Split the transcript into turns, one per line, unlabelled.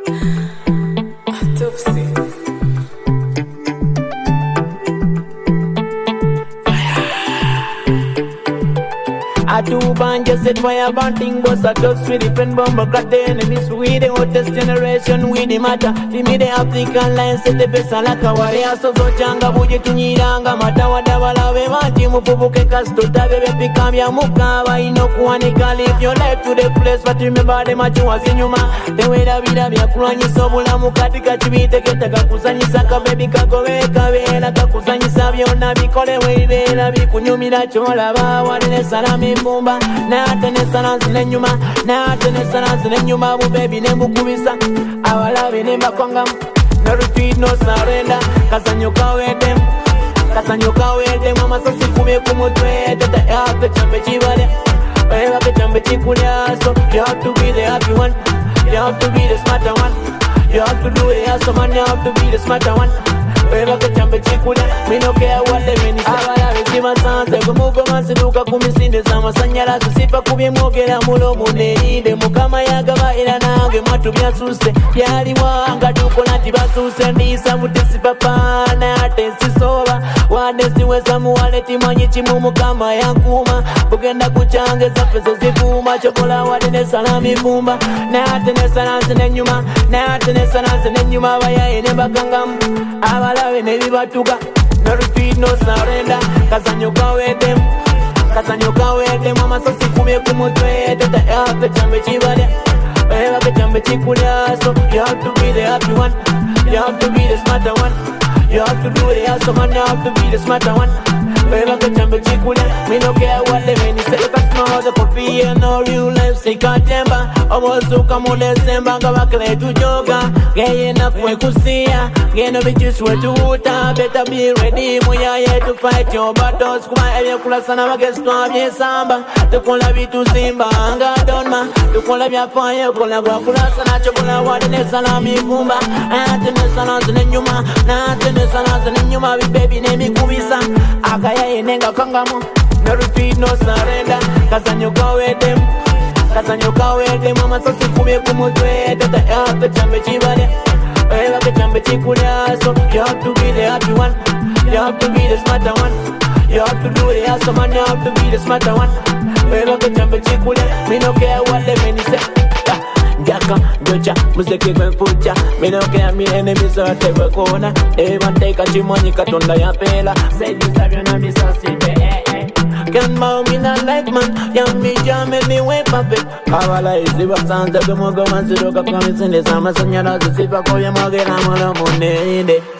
I do band just set fire banting bust a dust with the friend bomb got the enemies with the hottest generation with the matter the me the African line set the best like a warrior so changa buje tunyiranga matawa dabala be mati mufubuke kasto tabe be pikamya mukaba inokuanika live your life to the place but remember the machu was inyuma the way da vida bya kulanyisa obulamu katika kibite ketaka kusanyisa ka baby kagobe kabera kakusanyisa byonna bikole weibera bikunyumira cholaba walene salami Mumba, na tenesa nenyuma, na tenesa nenyuma, bu baby ne mukubisa. Awala be ne makwanga, no retreat, no surrender. Kasanyoka wedem, mama sasi kume kumutwe. Tata yape chambe chibale, yape chambe chikulia. So you have to be the happy one, you have to be the smarter one, you have to do it as a man, you have to be the smarter one. Yape chambe chikulia, me no care what they mean. Awala be sima sanse, kumuko mansiduka kumisinde sama sanyala susipa kubimwogera mulomo neinde mukama yagaba era nange mwatu byasuse byali wanga tukola tibasuse ndisa mutisipapa na atesisoba wanesiweza muwaleti manyi chimu mukama yankuma bugenda kuchangeza peso zivuma chokola wadene salami vumba na atenesalansi nenyuma na atenesalansi nenyuma bayaye ne bagangamu abalawe ne bibatuka no retreat no surrender kasanyoka wedem mama sasi kume kumutwe tata yape chambe chibale yape chambe chikulia so you have to be the happy one you have to be the smarter one you have to do it as a man you have to be the smarter one yape chambe chikulia me no care what they mean say cause no the coffee and no real life say katemba obozu kamule semba ngabakle tujoga geye na kwekusia geno bichus wetuta better be ready muyaye to fight your battles kuma ebe kula sana bagesto byesamba tukola bitu simba anga donma tukola bya fire kola kwa kula sana chokola wadene sana mivumba atene sana zenyuma na atene sana zenyuma baby ne mikubisa akaya nenga kangamo no retreat no surrender kasanyoka wedem mama sasi kume kumutwe tata yape chambe chibale yape chambe chikulia so you have to be the happy one you have to be the smarter one you have to do it as a man you have to be the smarter one yape chambe chikulia me no care what they mean say Jaka, Jocha, Museke Fucha, me no care me enemies are take a corner. They want take a chimoni katonda ya pela. Say this have your name is a can bow me not like man, young me jam me way puppet. Kavala is the sounds of the Mogo Mansuka promise in the summer, Sanyara, the Sipa Koya Magana Monday.